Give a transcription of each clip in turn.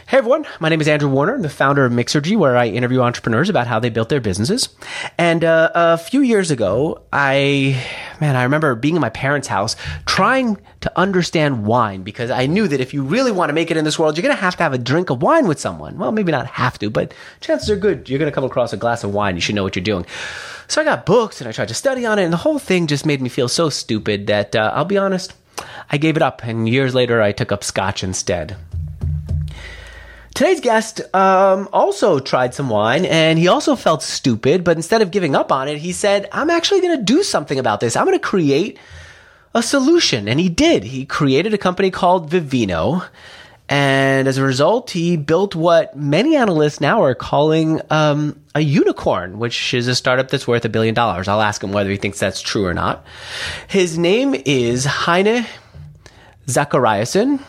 Hey everyone, my name is Andrew Warner. I'm the founder of Mixergy, where I interview entrepreneurs about how they built their businesses. And a few years ago, I remember being in my parents' house trying to understand wine, because I knew that if you really want to make it in this world, you're going to have a drink of wine with someone. Well, maybe not have to, but chances are good you're going to come across a glass of wine. You should know what you're doing. So I got books and I tried to study on it, and the whole thing just made me feel so stupid that I'll be honest, I gave it up. And years later, I took up scotch instead. Today's guest also tried some wine, and he also felt stupid, but instead of giving up on it, he said, I'm actually going to do something about this. I'm going to create a solution. And he did. He created a company called Vivino, and as a result, he built what many analysts now are calling a unicorn, which is a startup that's worth $1 billion. I'll ask him whether he thinks that's true or not. His name is Heine Zachariasen.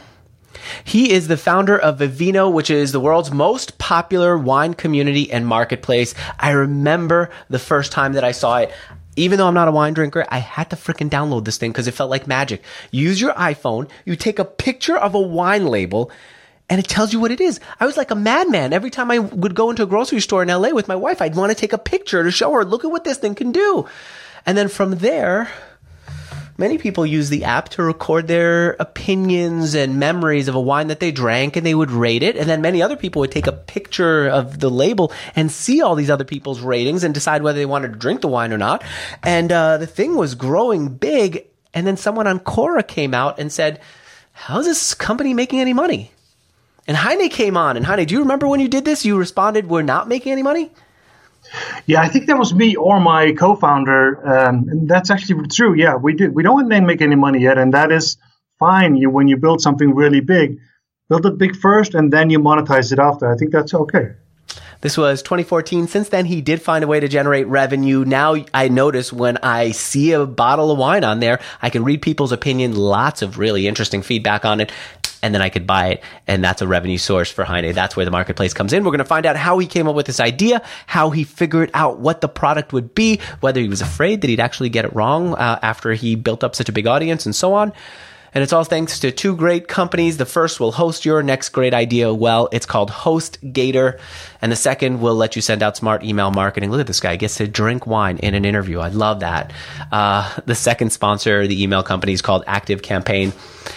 He is the founder of Vivino, which is the world's most popular wine community and marketplace. I remember the first time that I saw it. Even though I'm not a wine drinker, I had to freaking download this thing because it felt like magic. You use your iPhone, you take a picture of a wine label, and it tells you what it is. I was like a madman. Every time I would go into a grocery store in LA with my wife, I'd want to take a picture to show her, look at what this thing can do. And then from there, many people use the app to record their opinions and memories of a wine that they drank, and they would rate it. And then many other people would take a picture of the label and see all these other people's ratings and decide whether they wanted to drink the wine or not. And the thing was growing big. And then someone on Quora came out and said, how's this company making any money? And Heine came on. And Heine, do you remember when you did this? You responded, we're not making any money? Yeah, I think that was me or my co-founder, and that's actually true. Yeah, we did. We don't make any money yet, and that is fine. When you build something really big, build it big first, and then you monetize it after. I think that's okay. This was 2014. Since then, he did find a way to generate revenue. Now I notice when I see a bottle of wine on there, I can read people's opinion, lots of really interesting feedback on it, and then I could buy it, and that's a revenue source for Heine. That's where the marketplace comes in. We're going to find out how he came up with this idea, how he figured out what the product would be, whether he was afraid that he'd actually get it wrong after he built up such a big audience, and so on. And it's all thanks to two great companies. The first will host your next great idea well. It's called HostGator. And the second will let you send out smart email marketing. Look at this guy. He gets to drink wine in an interview. I love that. The second sponsor, the email company, is called ActiveCampaign.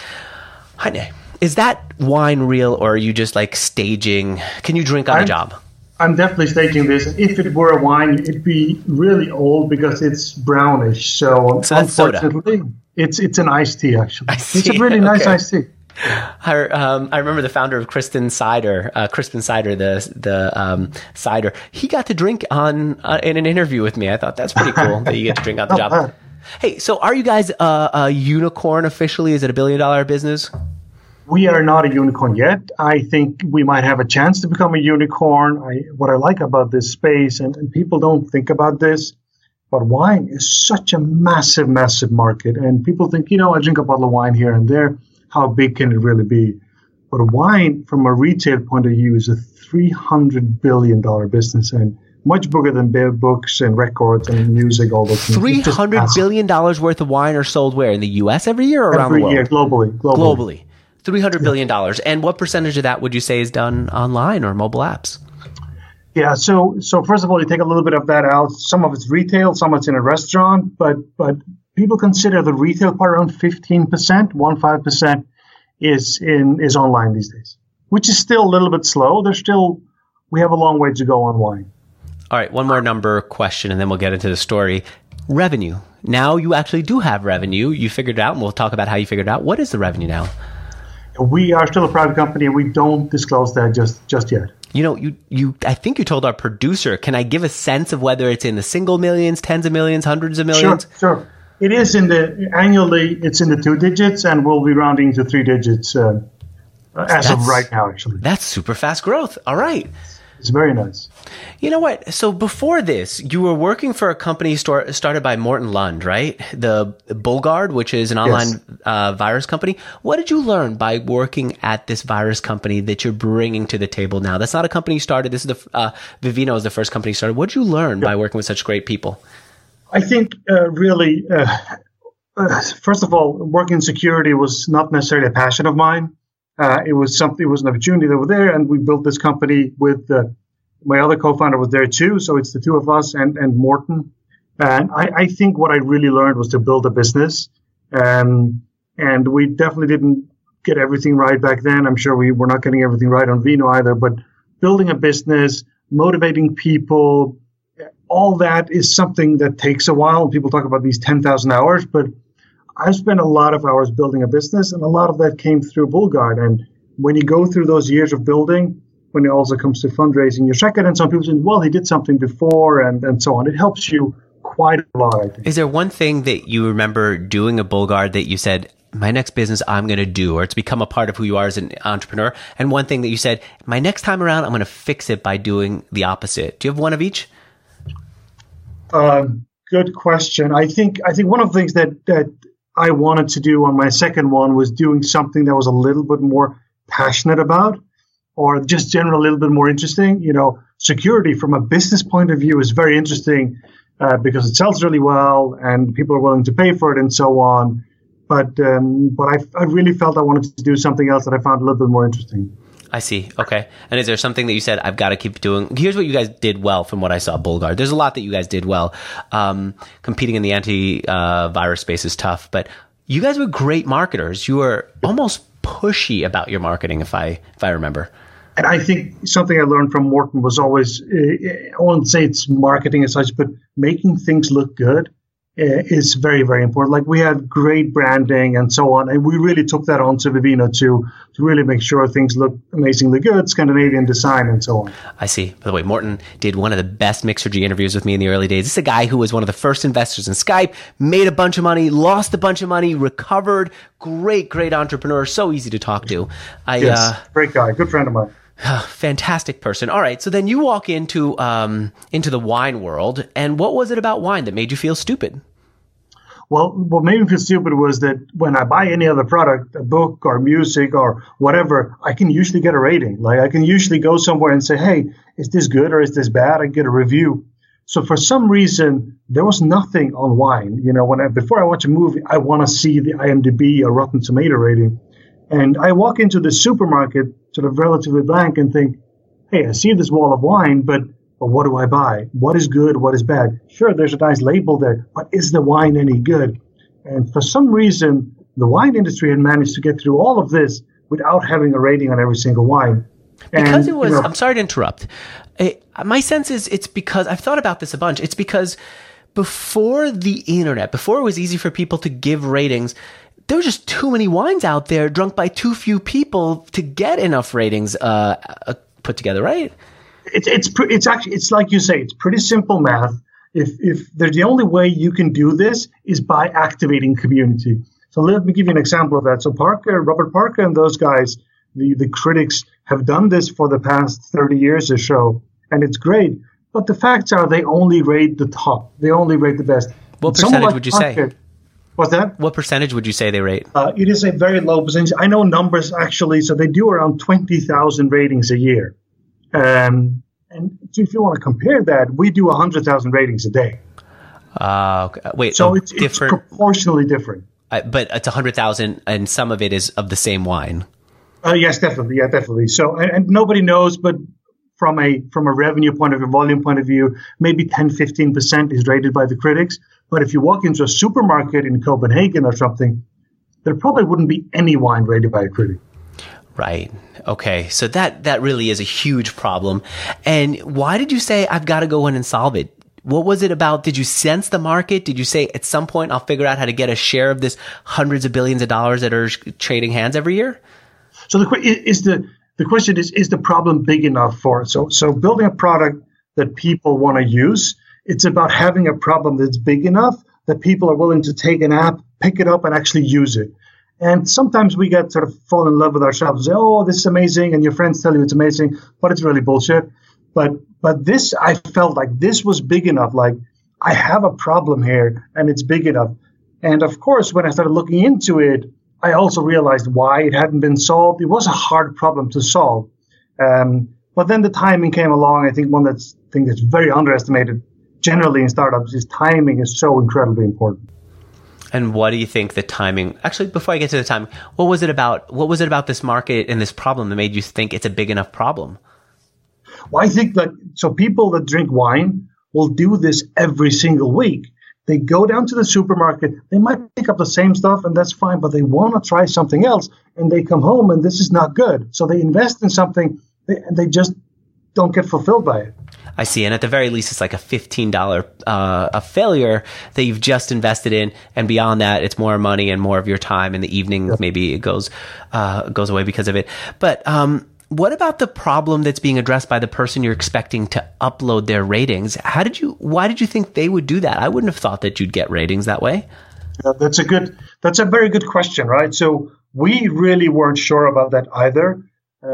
Heine, is that wine real, or are you just like staging? Can you drink on the job? I'm definitely staging this. If it were a wine, it'd be really old because it's brownish. So that's unfortunately, soda. It's an iced tea, actually. It's a really nice iced tea. I remember the founder of Crispin Cider, the cider. He got to drink in an interview with me. I thought that's pretty cool that you get to drink on the job. Hey, so are you guys a unicorn officially? Is it $1 billion business? We are not a unicorn yet. I think we might have a chance to become a unicorn. What I like about this space, and people don't think about this, but wine is such a massive, massive market. And people think, I drink a bottle of wine here and there. How big can it really be? But wine, from a retail point of view, is a $300 billion business, and much bigger than books and records and music, all those things. $300 billion worth of wine are sold where? In the U.S. every year or around the world? Every year, globally. $300 billion. And what percentage of that would you say is done online or mobile apps? Yeah, so first of all, you take a little bit of that out. Some of it's retail, some of it's in a restaurant, but people consider the retail part around 15%, 15% is online these days, which is still a little bit slow. We have a long way to go on wine. All right, one more number question, and then we'll get into the story. Revenue. Now you actually do have revenue. You figured it out, and we'll talk about how you figured it out. What is the revenue now? We are still a private company, and we don't disclose that just yet. I think you told our producer, can I give a sense of whether it's in the single millions, tens of millions, hundreds of millions? Sure. It is annually, it's in the 2 digits, and we'll be rounding to 3 digits of right now, actually. That's super fast growth. All right. It's very nice. You know what? So before this, you were working for a company started by Morten Lund, right? The Bullguard, which is an online virus company. What did you learn by working at this virus company that you're bringing to the table now? That's not a company you started. This is Vivino is the first company you started. What did you learn by working with such great people? I think really, first of all, working in security was not necessarily a passion of mine. It was something. It was an opportunity that was there, and we built this company with my other co-founder was there too. So it's the two of us and Morten. And I think what I really learned was to build a business. And we definitely didn't get everything right back then. I'm sure we were not getting everything right on Vino either. But building a business, motivating people, all that is something that takes a while. People talk about these 10,000 hours, but I've spent a lot of hours building a business, and a lot of that came through Bullguard. And when you go through those years of building, when it also comes to fundraising, you check it, and some people say, well, he did something before, and so on. It helps you quite a lot, I think. Is there one thing that you remember doing at Bullguard that you said, my next business I'm going to do, or it's become a part of who you are as an entrepreneur, and one thing that you said, my next time around, I'm going to fix it by doing the opposite? Do you have one of each? Good question. I think one of the things that I wanted to do on my second one was doing something that was a little bit more passionate about, or just generally a little bit more interesting. You know, security from a business point of view is very interesting because it sells really well and people are willing to pay for it and so on. But I really felt I wanted to do something else that I found a little bit more interesting. I see. Okay. And is there something that you said, I've got to keep doing? Here's what you guys did well from what I saw, Bullguard. There's a lot that you guys did well. Competing in the anti-virus space is tough, but you guys were great marketers. You were almost pushy about your marketing, if I remember. And I think something I learned from Morten was always, I won't say it's marketing as such, but making things look good is very, very important. Like we had great branding and so on, and we really took that on to Vivino to really make sure things look amazingly good, Scandinavian design and so on. I see. By the way, Morten did one of the best Mixergy interviews with me in the early days. This is a guy who was one of the first investors in Skype, made a bunch of money, lost a bunch of money, recovered. Great entrepreneur. So easy to talk to. Yes, great guy. Good friend of mine. Fantastic person. All right. So then you walk into the wine world, and what was it about wine that made you feel stupid? Well, what made me feel stupid was that when I buy any other product, a book or music or whatever, I can usually get a rating. Like I can usually go somewhere and say, hey, is this good or is this bad? I get a review. So for some reason, there was nothing on wine. You know, before I watch a movie, I want to see the IMDb or Rotten Tomato rating. And I walk into the supermarket sort of relatively blank and think, hey, I see this wall of wine, but what do I buy? What is good? What is bad? Sure, there's a nice label there, but is the wine any good? And for some reason, the wine industry had managed to get through all of this without having a rating on every single wine. Because it was, I'm sorry to interrupt. My sense is it's because, I've thought about this a bunch, it's because before the internet, before it was easy for people to give ratings, there were just too many wines out there drunk by too few people to get enough ratings put together, right? It's like you say, it's pretty simple math. If the only way you can do this is by activating community. So let me give you an example of that. So Robert Parker and those guys, the critics have done this for the past 30 years or so, and it's great. But the facts are they only rate the top. They only rate the best. What percentage would you say? What's that? What percentage would you say they rate? It is a very low percentage. I know numbers actually. So they do around 20,000 ratings a year. And if you want to compare that, we do 100,000 ratings a day. Okay. Wait. So it's proportionally different. But it's 100,000, and some of it is of the same wine. Yes, definitely. Yeah, definitely. So, and nobody knows, but from a revenue point of view, volume point of view, maybe 10-15% is rated by the critics. But if you walk into a supermarket in Copenhagen or something, there probably wouldn't be any wine rated by a critic. Right. Okay. So that really is a huge problem. And why did you say, I've got to go in and solve it? What was it about? Did you sense the market? Did you say at some point I'll figure out how to get a share of this hundreds of billions of dollars that are trading hands every year? So the question is the problem big enough for it? So building a product that people want to use, it's about having a problem that's big enough that people are willing to take an app, pick it up, and actually use it. And sometimes we get sort of fall in love with ourselves and say, oh, this is amazing. And your friends tell you it's amazing, but it's really bullshit. But this, I felt like this was big enough. Like I have a problem here and it's big enough. And of course, when I started looking into it, I also realized why it hadn't been solved. It was a hard problem to solve. But then the timing came along. I think that's very underestimated generally in startups is timing is so incredibly important. And what do you think the timing? Actually, before I get to the timing, what was it about this market and this problem that made you think it's a big enough problem? Well, I think that so people that drink wine will do this every single week. They go down to the supermarket, they might pick up the same stuff, and that's fine, but they want to try something else, and they come home, and this is not good. So they invest in something, and they just don't get fulfilled by it. I see. And at the very least, it's like a $15 a failure that you've just invested in. And beyond that, it's more money and more of your time in the evening. Yep. Maybe it goes away because of it. But what about the problem that's being addressed by the person you're expecting to upload their ratings? Why did you think they would do that? I wouldn't have thought that you'd get ratings that way. That's a very good question, right? So we really weren't sure about that either.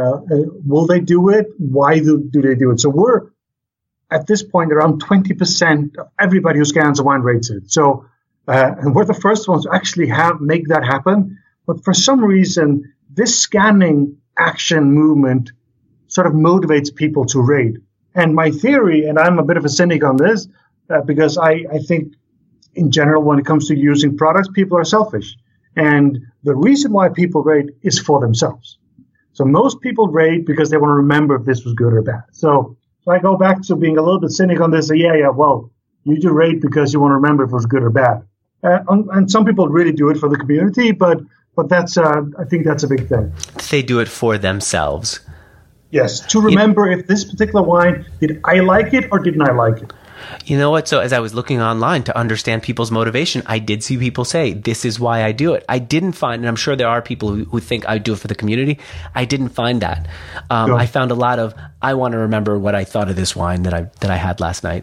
Will they do it? Why do they do it? So we're at this point around 20% of everybody who scans a wine rates it. So and we're the first ones to actually make that happen. But for some reason, this scanning action movement sort of motivates people to rate. And my theory, and I'm a bit of a cynic on this, because I think in general, when it comes to using products, people are selfish. And the reason why people rate is for themselves. So most people rate because they want to remember if this was good or bad. So I go back to being a little bit cynic on this. Well, you do rate because you want to remember if it was good or bad. And some people really do it for the community, but that's I think that's a big thing. They do it for themselves. Yes, to remember if this particular wine, did I like it or didn't I like it? You know what? So as I was looking online to understand people's motivation, I did see people say, this is why I do it. I didn't find, and I'm sure there are people who think I do it for the community. I didn't find that. I found a lot of, I want to remember what I thought of this wine that I had last night.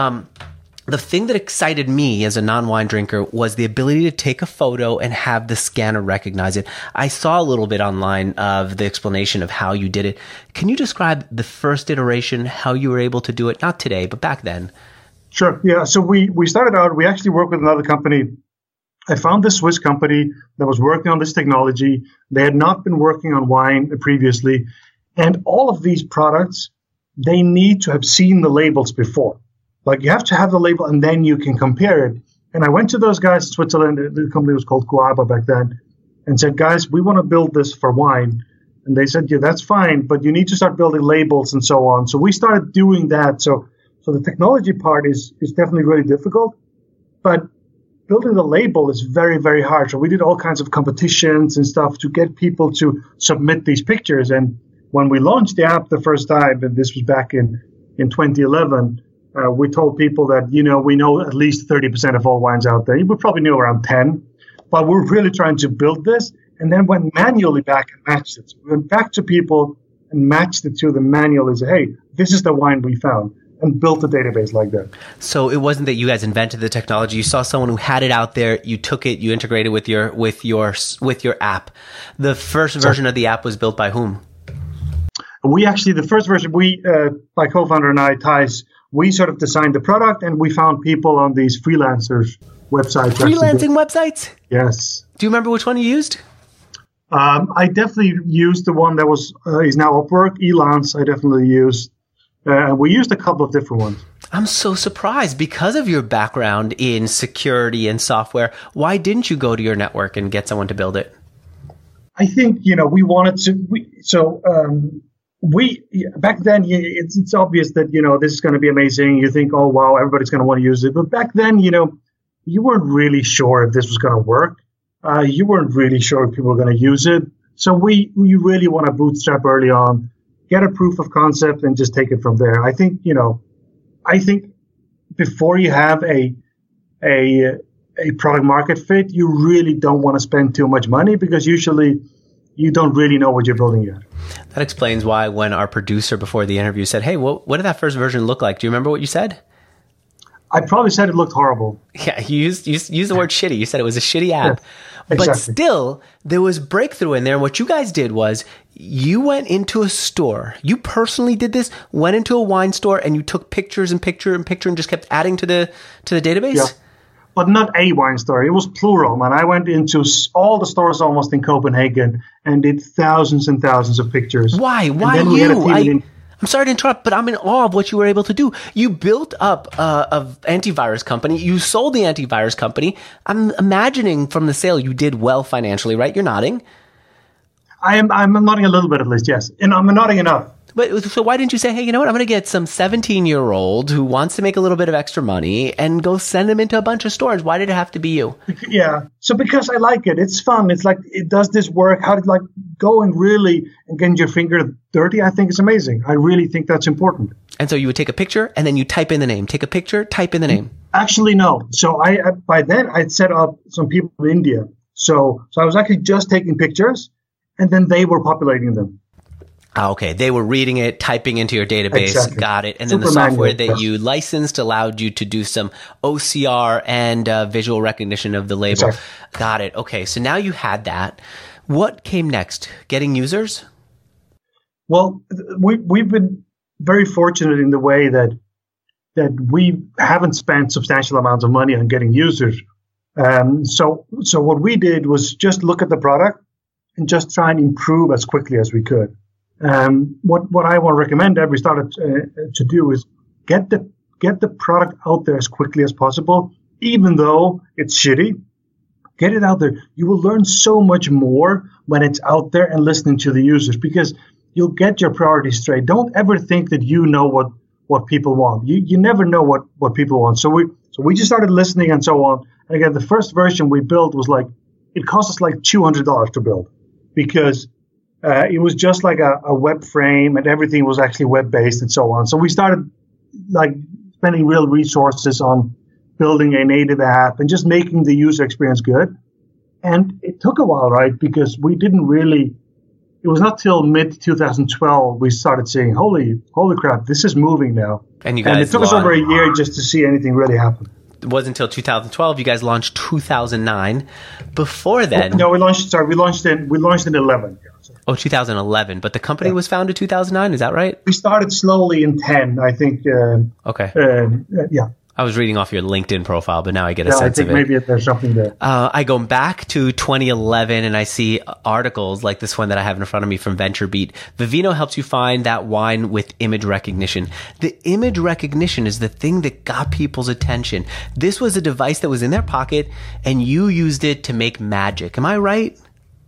The thing that excited me as a non-wine drinker was the ability to take a photo and have the scanner recognize it. I saw a little bit online of the explanation of how you did it. Can you describe the first iteration, how you were able to do it? Not today, but back then. Sure. Yeah. So we started out, we actually worked with another company. I found this Swiss company that was working on this technology. They had not been working on wine previously. And all of these products, they need to have seen the labels before. Like you have to have the label and then you can compare it. And I went to those guys in Switzerland, the company was called Coaba back then, and said, guys, we want to build this for wine. And they said, yeah, that's fine, but you need to start building labels and so on. So we started doing that. So the technology part is definitely really difficult, but building the label is very, very hard. So we did all kinds of competitions and stuff to get people to submit these pictures. And when we launched the app the first time, and this was back in 2011, we told people that, we know at least 30% of all wines out there. We probably knew around 10, but we're really trying to build this and then went manually back and matched it. So we went back to people and matched it to them manually and said, hey, this is the wine we found, and built a database like that. So it wasn't that you guys invented the technology. You saw someone who had it out there. You took it, you integrated with your app. The first version of the app was built by whom? The first version, my co-founder and I, Thijs, we sort of designed the product, and we found people on these freelancers websites. Freelancing websites? Yes. Do you remember which one you used? I definitely used the one that is now Upwork. Elance, I definitely used. We used a couple of different ones. I'm so surprised because of your background in security and software. Why didn't you go to your network and get someone to build it? I think, we wanted to. Back then, it's obvious that, this is going to be amazing. You think, oh, wow, everybody's going to want to use it. But back then, you weren't really sure if this was going to work. You weren't really sure if people were going to use it. So we really want to bootstrap early on, get a proof of concept, and just take it from there. I think before you have a product market fit, you really don't want to spend too much money because usually you don't really know what you're building yet. That explains why when our producer before the interview said, hey, what did that first version look like? Do you remember what you said? I probably said it looked horrible. Yeah, you used the word shitty. You said it was a shitty app. Yeah, exactly. But still, there was breakthrough in there. And what you guys did was you went into a store. You personally did this, went into a wine store, and you took pictures and picture and picture and just kept adding to the database? Yeah. But not a wine store. It was plural, man. I went into all the stores almost in Copenhagen and did thousands and thousands of pictures. Why you? I'm sorry to interrupt, but I'm in awe of what you were able to do. You built up a antivirus company. You sold the antivirus company. I'm imagining from the sale you did well financially, right? You're nodding. I'm nodding a little bit at least, yes. And I'm nodding enough. But so why didn't you say, hey, you know what? I'm going to get some 17-year-old who wants to make a little bit of extra money and go send him into a bunch of stores. Why did it have to be you? Yeah. So because I like it. It's fun. It's like, it does this work. How to go and really and getting your finger dirty, I think is amazing. I really think that's important. And so you would take a picture and then you type in the name. Take a picture, type in the name. Actually, no. So by then I'd set up some people in India. So I was actually just taking pictures and then they were populating them. Okay, they were reading it, typing into your database, exactly. Got it. And then the software that you licensed allowed you to do some OCR and visual recognition of the label. Exactly. Got it. Okay, so now you had that. What came next? Getting users? Well, we've been very fortunate in the way that we haven't spent substantial amounts of money on getting users. So what we did was just look at the product and just try and improve as quickly as we could. What I want to recommend every startup to do is get the product out there as quickly as possible, even though it's shitty. Get it out there. You will learn so much more when it's out there and listening to the users because you'll get your priorities straight. Don't ever think that you know what people want. You never know what people want. So we just started listening and so on. And again, the first version we built was it cost us $200 to build because it was just like a web frame and everything was actually web-based and so on. So we started spending real resources on building a native app and just making the user experience good. And it took a while, right? Because we didn't really, it was not till mid-2012 we started saying, holy crap, this is moving now. And it took us over a year just to see anything really happen. It wasn't until 2012. You guys launched 2009. Before then, no, we launched in 11. Oh, 2011. But the company was founded 2009. Is that right? We started slowly in 10, I think. Okay. Yeah. I was reading off your LinkedIn profile, but now I get a sense of it. I think maybe there's something there. I go back to 2011 and I see articles like this one that I have in front of me from VentureBeat. Vivino helps you find that wine with image recognition. The image recognition is the thing that got people's attention. This was a device that was in their pocket and you used it to make magic. Am I right?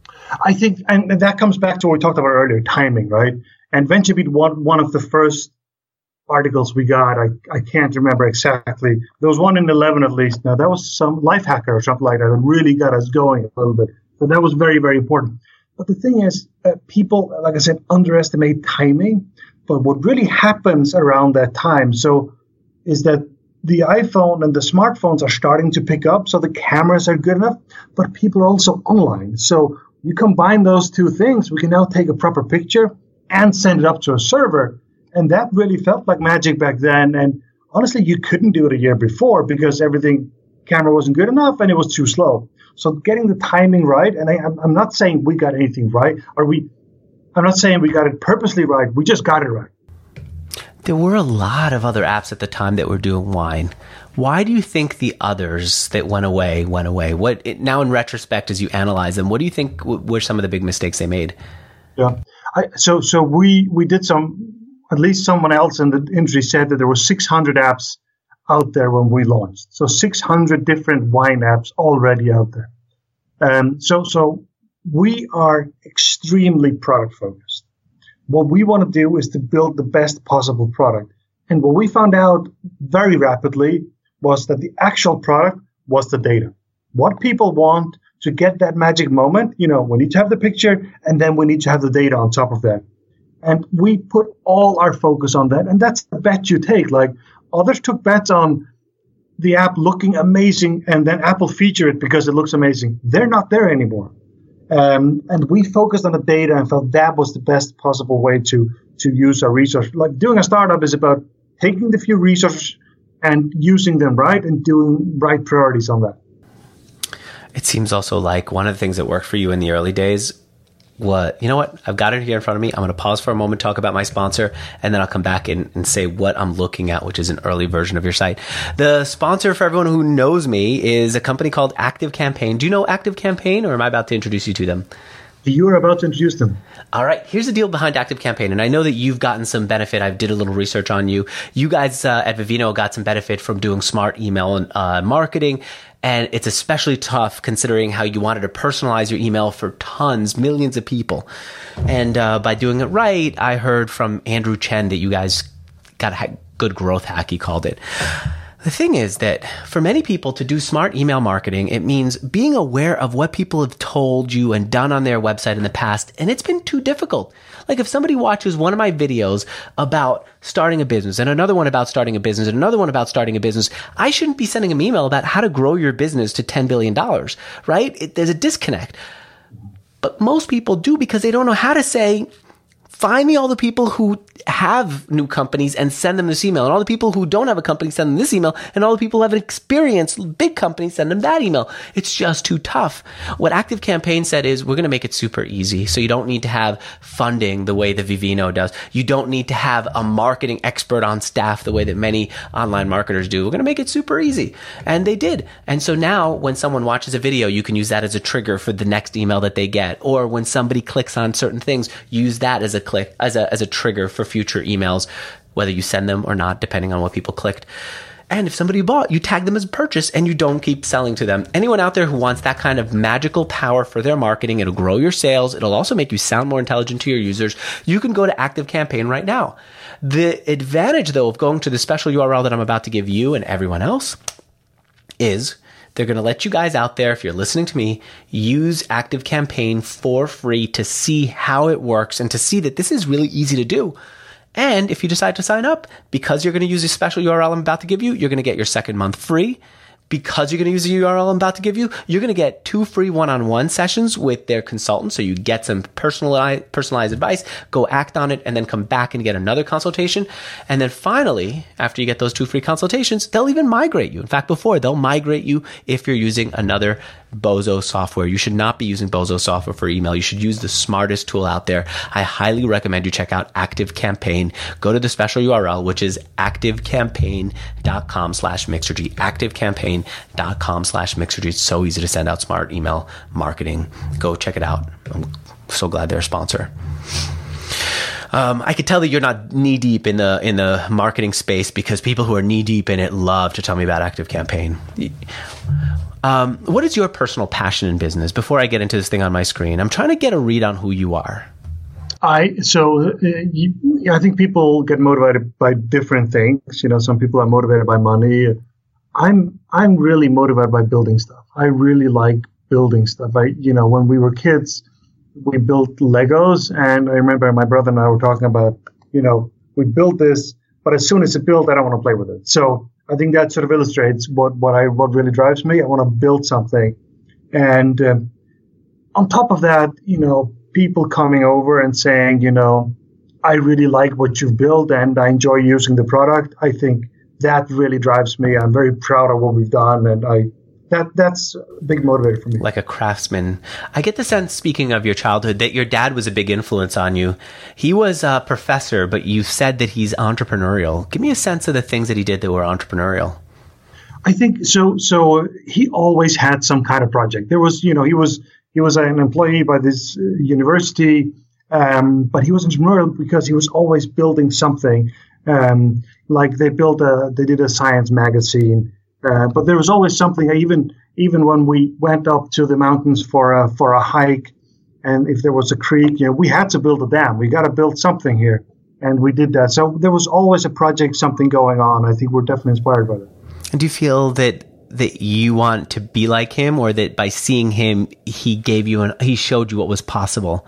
I think, and that comes back to what we talked about earlier, timing, right? And VentureBeat, one of the first articles we got, I can't remember exactly. There was one in 11 at least. Now, that was some life hacker or something like that that really got us going a little bit. So that was very, very important. But the thing is, people, like I said, underestimate timing. But what really happens around that time is that the iPhone and the smartphones are starting to pick up. So the cameras are good enough, but people are also online. So you combine those two things, we can now take a proper picture and send it up to a server. And that really felt like magic back then. And honestly, you couldn't do it a year before because camera wasn't good enough and it was too slow. So getting the timing right, and I'm not saying we got anything right, I'm not saying we got it purposely right. We just got it right. There were a lot of other apps at the time that were doing wine. Why do you think the others that went away? Now in retrospect, as you analyze them, what do you think were some of the big mistakes they made? Yeah. So we did some. At least someone else in the industry said that there were 600 apps out there when we launched. So 600 different wine apps already out there. So we are extremely product focused. What we want to do is to build the best possible product. And what we found out very rapidly was that the actual product was the data. What people want to get that magic moment, we need to have the picture and then we need to have the data on top of that. And we put all our focus on that. And that's the bet you take. Like others took bets on the app looking amazing and then Apple feature it because it looks amazing. They're not there anymore. And we focused on the data and felt that was the best possible way to use our resources. Like doing a startup is about taking the few resources and using them right and doing right priorities on that. It seems also like one of the things that worked for you in the early days. You know what? I've got it here in front of me. I'm going to pause for a moment, talk about my sponsor, and then I'll come back and say what I'm looking at, which is an early version of your site. The sponsor, for everyone who knows me, is a company called ActiveCampaign. Do you know ActiveCampaign, or am I about to introduce you to them? You are about to introduce them. All right. Here's the deal behind ActiveCampaign. And I know that you've gotten some benefit. I did a little research on you. You guys at Vivino got some benefit from doing smart email marketing. And it's especially tough considering how you wanted to personalize your email for millions of people. And by doing it right, I heard from Andrew Chen that you guys got a good growth hack, he called it. The thing is that for many people to do smart email marketing, it means being aware of what people have told you and done on their website in the past. And it's been too difficult. Like if somebody watches one of my videos about starting a business and another one about starting a business and another one about starting a business, I shouldn't be sending them email about how to grow your business to $10 billion, right? There's a disconnect. But most people do because they don't know how to say, find me all the people who have new companies and send them this email. And all the people who don't have a company, send them this email. And all the people who have an experience, big companies, send them that email. It's just too tough. What ActiveCampaign said is we're going to make it super easy. So you don't need to have funding the way the Vivino does. You don't need to have a marketing expert on staff the way that many online marketers do. We're going to make it super easy. And they did. And so now when someone watches a video, you can use that as a trigger for the next email that they get. Or when somebody clicks on certain things, use that as a trigger for future emails, whether you send them or not, depending on what people clicked. And if somebody bought, you tag them as a purchase and you don't keep selling to them. Anyone out there who wants that kind of magical power for their marketing, it'll grow your sales. It'll also make you sound more intelligent to your users. You can go to ActiveCampaign right now. The advantage, though, of going to the special URL that I'm about to give you and everyone else is they're going to let you guys out there, if you're listening to me, use ActiveCampaign for free to see how it works and to see that this is really easy to do. And if you decide to sign up, because you're going to use a special URL I'm about to give you, you're going to get your second month free. Because you're going to use the URL I'm about to give you, you're going to get 2 free one-on-one sessions with their consultant. So you get some personalized advice, go act on it, and then come back and get another consultation. And then finally, after you get those 2 free consultations, they'll even migrate you. In fact, they'll migrate you if you're using another Bozo software. You should not be using Bozo software for email. You should use the smartest tool out there. I highly recommend you check out ActiveCampaign. Go to the special URL, which is activecampaign.com/Mixergy. ActiveCampaign.com/Mixergy. It's so easy to send out smart email marketing. Go check it out. I'm so glad they're a sponsor. I could tell that you're not knee deep in the marketing space because people who are knee deep in it love to tell me about ActiveCampaign. What is your personal passion in business? Before I get into this thing on my screen, I'm trying to get a read on who you are. I think people get motivated by different things. Some people are motivated by money. I'm really motivated by building stuff. I really like building stuff. When we were kids, we built Legos, and I remember my brother and I were talking about, we built this, but as soon as it's built, I don't want to play with it. So I think that sort of illustrates what really drives me. I want to build something. And on top of that, people coming over and saying, I really like what you've built and I enjoy using the product. I think that really drives me. I'm very proud of what we've done, and that's a big motivator for me. Like a craftsman. I get the sense, speaking of your childhood, that your dad was a big influence on you. He was a professor, but you said that he's entrepreneurial. Give me a sense of the things that he did that were entrepreneurial. I think so. So he always had some kind of project. There was, he was an employee by this university, but he was entrepreneurial because he was always building something. Like they did a science magazine. But there was always something. Even when we went up to the mountains for a hike, and if there was a creek, we had to build a dam. We got to build something here, and we did that. So there was always a project, something going on. I think we're definitely inspired by that. And do you feel that you want to be like him, or that by seeing him, he showed you what was possible?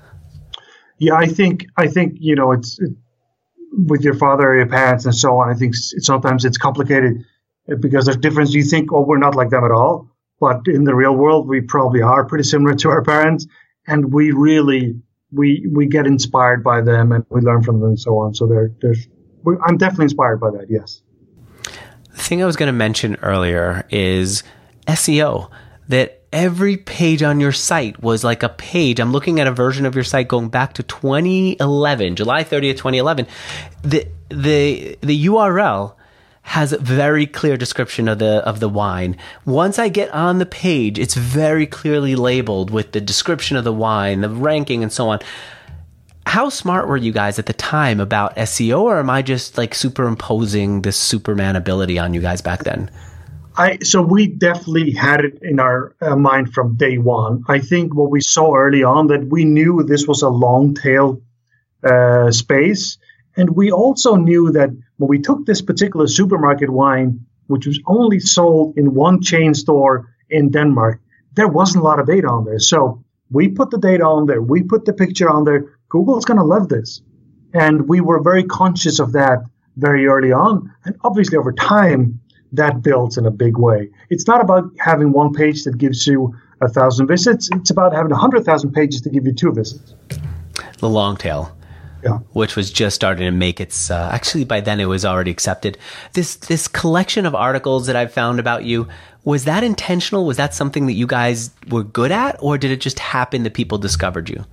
Yeah, I think it's with your father, your parents, and so on. I think sometimes it's complicated. Because there's difference, you think, we're not like them at all. But in the real world, we probably are pretty similar to our parents. And we really, we get inspired by them and we learn from them and so on. So I'm definitely inspired by that, yes. The thing I was going to mention earlier is SEO. That every page on your site was like a page. I'm looking at a version of your site going back to 2011, July 30th, 2011. The URL has a very clear description of the wine. Once I get on the page, it's very clearly labeled with the description of the wine, the ranking, and so on. How smart were you guys at the time about SEO, or am I just like superimposing this Superman ability on you guys back then? So we definitely had it in our mind from day one. I think what we saw early on, that we knew this was a long tail space. And we also knew that when we took this particular supermarket wine, which was only sold in one chain store in Denmark, there wasn't a lot of data on there. So we put the data on there. We put the picture on there. Google's going to love this. And we were very conscious of that very early on. And obviously over time, that builds in a big way. It's not about having one page that gives you 1,000 visits. It's about having 100,000 pages to give you 2 visits. The long tail. Yeah. Which was just starting to make its, actually by then it was already accepted. This collection of articles that I've found about you, was that intentional? Was that something that you guys were good at, or did it just happen that people discovered you?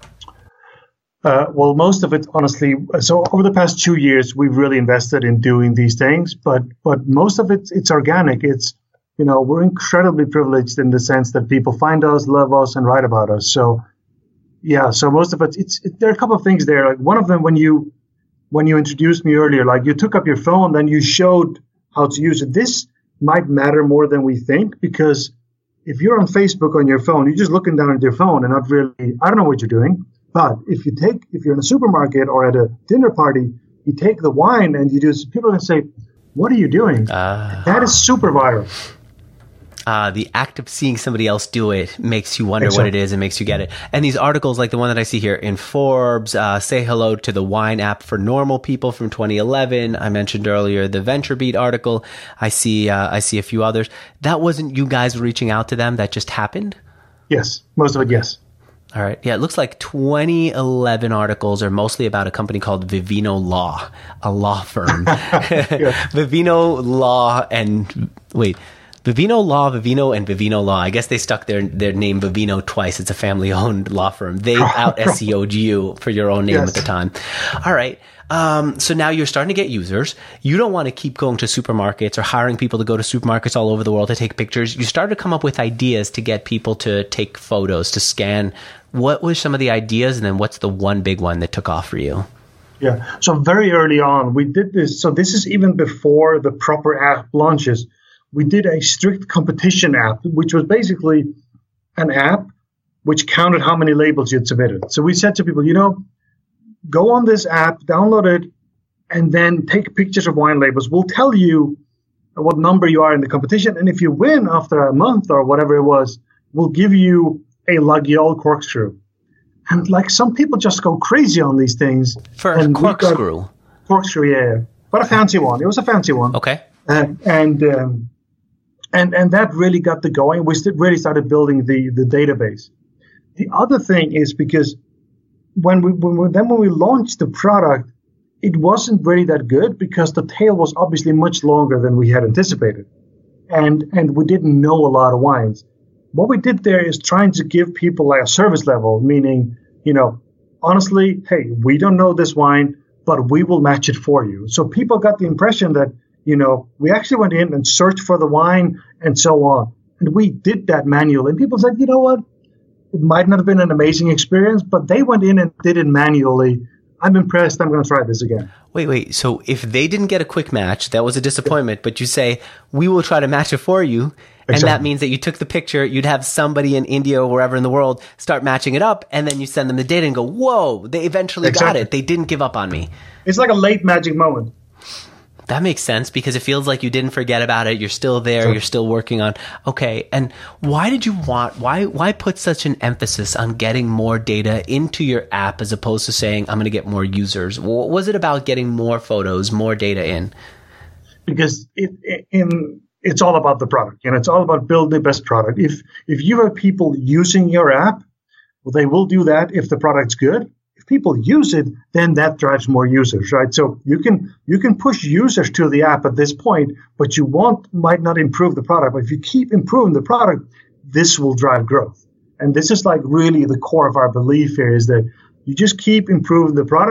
Well, most of it, honestly, so over the past 2 years, we've really invested in doing these things, but most of it's organic. It's, we're incredibly privileged in the sense that people find us, love us, and write about us. So, yeah, so most of it, there are a couple of things there. Like one of them, when you introduced me earlier, like you took up your phone, then you showed how to use it. This might matter more than we think, because if you're on Facebook on your phone, you're just looking down at your phone and not really, I don't know what you're doing. But if you're in a supermarket or at a dinner party, you take the wine and you do, people are going to say, what are you doing? That is super viral. The act of seeing somebody else do it makes you wonder what it is and makes you get it. And these articles, like the one that I see here in Forbes, say hello to the wine app for normal people from 2011. I mentioned earlier the VentureBeat article. I see a few others. That wasn't you guys reaching out to them. That just happened? Yes. Most of it, yes. All right. Yeah, it looks like 2011 articles are mostly about a company called Vivino Law, a law firm. Vivino Law and Vivino Law. I guess they stuck their name Vivino twice. It's a family-owned law firm. They out SEO'd you for your own name at the time. All right. So now you're starting to get users. You don't want to keep going to supermarkets or hiring people to go to supermarkets all over the world to take pictures. You started to come up with ideas to get people to take photos, to scan. What were some of the ideas, and then what's the one big one that took off for you? Yeah. So very early on, we did this. So this is even before the proper app launches. We did a strict competition app, which was basically an app which counted how many labels you'd submitted. So we said to people, go on this app, download it, and then take pictures of wine labels. We'll tell you what number you are in the competition. And if you win after a month or whatever it was, we'll give you a Laguiole corkscrew. And like some people just go crazy on these things. For a corkscrew? Corkscrew, yeah. But a fancy one. It was a fancy one. Okay. And that really got the going. We really started building the database. The other thing is because when we launched the product, it wasn't really that good because the tail was obviously much longer than we had anticipated. And we didn't know a lot of wines. What we did there is trying to give people like a service level, meaning, honestly, hey, we don't know this wine, but we will match it for you. So people got the impression that, we actually went in and searched for the wine and so on. And we did that manually. And people said, you know what? It might not have been an amazing experience, but they went in and did it manually. I'm impressed. I'm going to try this again. Wait. So if they didn't get a quick match, that was a disappointment, but you say, we will try to match it for you. And that means that you took the picture, you'd have somebody in India or wherever in the world start matching it up, and then you send them the data and go, whoa, they eventually got it. They didn't give up on me. It's like a late magic moment. That makes sense because it feels like you didn't forget about it. You're still there. Sure. You're still working on. Okay. And why put such an emphasis on getting more data into your app as opposed to saying, I'm going to get more users? What was it about getting more photos, more data in? Because it's all about the product. It's all about building the best product. If you have people using your app, well, they will do that if the product's good. If people use it, then that drives more users, right? So you can push users to the app at this point, but you might not improve the product. But if you keep improving the product, this will drive growth. And this is like really the core of our belief here is that you just keep improving the product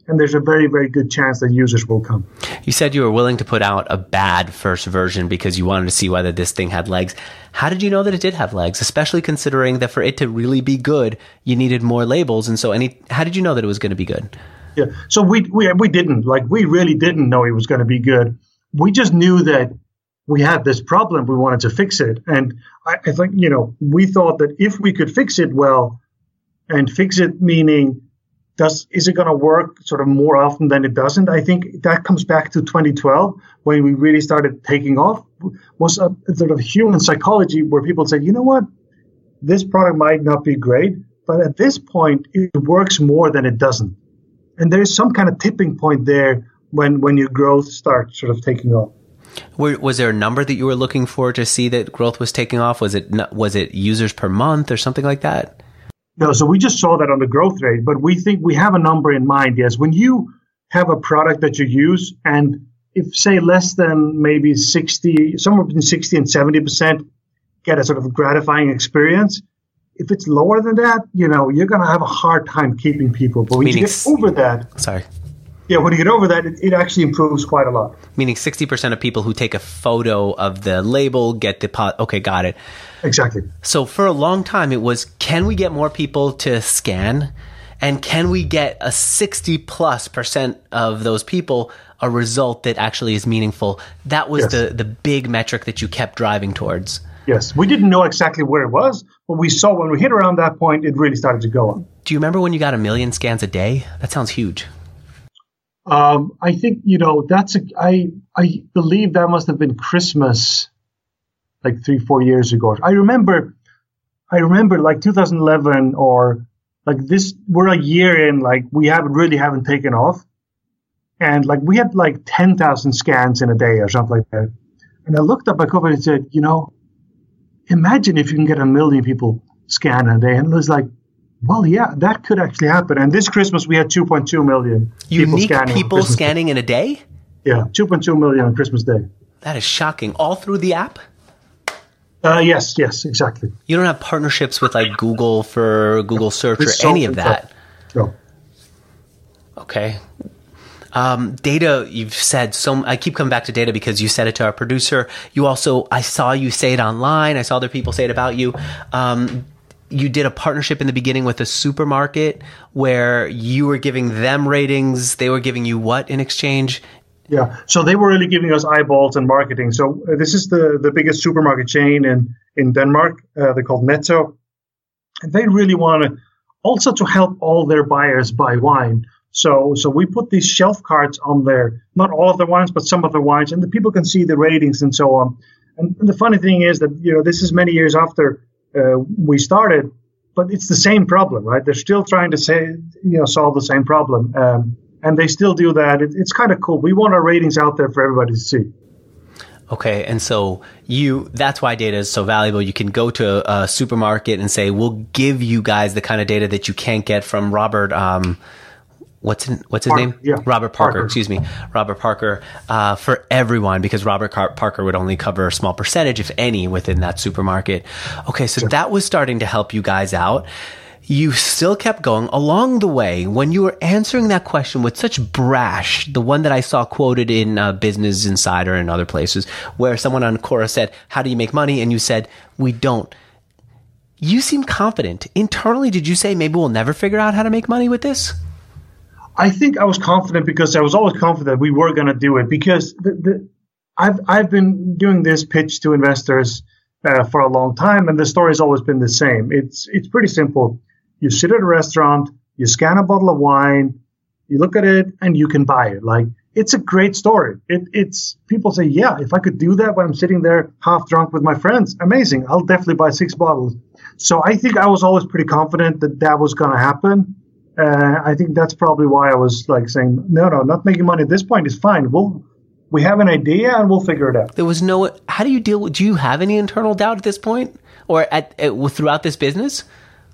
and there's a very, very good chance that users will come. You said you were willing to put out a bad first version because you wanted to see whether this thing had legs. How did you know that it did have legs, especially considering that for it to really be good, you needed more labels? And so how did you know that it was going to be good? Yeah, so we didn't. Like, we really didn't know it was going to be good. We just knew that we had this problem. We wanted to fix it. And I think, we thought that if we could fix it well, and fix it meaning, is it going to work sort of more often than it doesn't? I think that comes back to 2012 when we really started taking off. Was a sort of human psychology where people said, you know what, this product might not be great, but at this point it works more than it doesn't. And there is some kind of tipping point there when your growth starts sort of taking off. Was there a number that you were looking for to see that growth was taking off? Was it users per month or something like that? No, so we just saw that on the growth rate, but we think we have a number in mind. Yes, when you have a product that you use, and if say less than maybe 60, somewhere between 60 and 70% get a sort of gratifying experience, if it's lower than that, you're going to have a hard time keeping people. But when you get over that, when you get over that, it actually improves quite a lot. Meaning 60% of people who take a photo of the label get the pot. Okay, got it. Exactly. So for a long time, it was, can we get more people to scan? And can we get a 60+% of those people a result that actually is meaningful? That was the big metric that you kept driving towards. Yes. We didn't know exactly where it was, but we saw when we hit around that point, it really started to go up. Do you remember when you got 1 million scans a day? That sounds huge. I think, I believe that must have been Christmas, like 3-4 years ago. I remember like 2011 or like this, we're a year in, like we haven't taken off. And like we had like 10,000 scans in a day or something like that. And I looked up my cover and said, imagine if you can get 1 million people scan a day. And it was like, well, yeah, that could actually happen. And this Christmas, we had 2.2 million unique people scanning in a day? Yeah, 2.2 million on Christmas Day. That is shocking. All through the app? Yes, exactly. You don't have partnerships with like Google for Google Search or any of that? No. Okay. Data, you've said I keep coming back to data because you said it to our producer. You also, I saw you say it online. I saw other people say it about you. You did a partnership in the beginning with a supermarket where you were giving them ratings. They were giving you what in exchange? Yeah, so they were really giving us eyeballs and marketing. So this is the biggest supermarket chain in Denmark. They're called Netto. And they really want also to help all their buyers buy wine. So we put these shelf cards on there, not all of the wines, but some of the wines, and the people can see the ratings and so on. And the funny thing is that, this is many years after we started, but it's the same problem, right? They're still trying to solve the same problem. And they still do that. It's kind of cool. We want our ratings out there for everybody to see. Okay. And so that's why data is so valuable. You can go to a supermarket and say, we'll give you guys the kind of data that you can't get from Robert, what's his name? Yeah. Robert Parker, excuse me. Robert Parker, for everyone, because Robert Parker would only cover a small percentage, if any, within that supermarket. Okay. So that was starting to help you guys out. You still kept going along the way when you were answering that question with such brash, the one that I saw quoted in Business Insider and other places, where someone on Quora said, how do you make money? And you said, we don't. You seem confident. Internally, did you say, maybe we'll never figure out how to make money with this? I think I was confident because I was always confident we were going to do it, because I've been doing this pitch to investors for a long time, and the story has always been the same. It's pretty simple. You sit at a restaurant, you scan a bottle of wine, you look at it, and you can buy it. Like, it's a great story. It's people say, yeah, if I could do that when I'm sitting there half drunk with my friends, amazing. I'll definitely buy 6 bottles. So I think I was always pretty confident that was going to happen. I think that's probably why I was like saying, no, not making money at this point is fine. We have an idea and we'll figure it out. There was how do you deal with, do you have any internal doubt at this point or throughout this business?